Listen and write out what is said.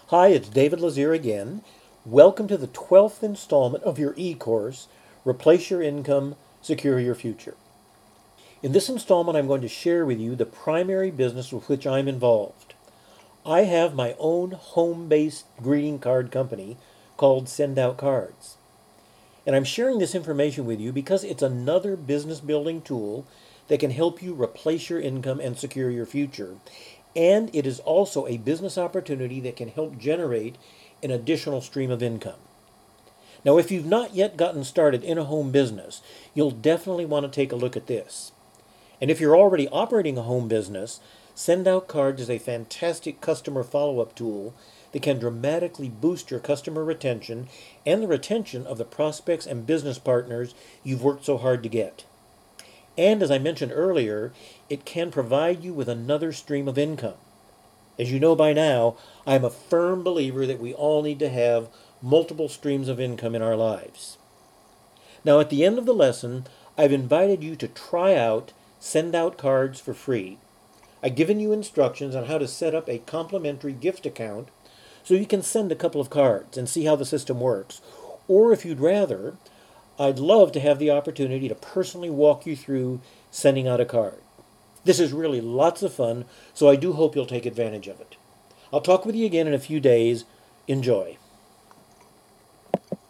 Hi, it's David Lazier again. Welcome to the 12th installment of your e-course, Replace Your Income, Secure Your Future. In this installment, I'm going to share with you the primary business with which I'm involved. I have my own home-based greeting card company called Send Out Cards. And I'm sharing this information with you because it's another business building tool that can help you replace your income and secure your future. And it is also a business opportunity that can help generate an additional stream of income. Now, if you've not yet gotten started in a home business, you'll definitely want to take a look at this. And if you're already operating a home business, Send Out Cards is a fantastic customer follow-up tool that can dramatically boost your customer retention and the retention of the prospects and business partners you've worked so hard to get. And as I mentioned earlier, it can provide you with another stream of income. As you know by now, I'm a firm believer that we all need to have multiple streams of income in our lives. Now, at the end of the lesson, I've invited you to try out Send Out Cards for free. I've given you instructions on how to set up a complimentary gift account so you can send a couple of cards and see how the system works. Or if you'd rather, I'd love to have the opportunity to personally walk you through sending out a card. This is really lots of fun, so I do hope you'll take advantage of it. I'll talk with you again in a few days. Enjoy.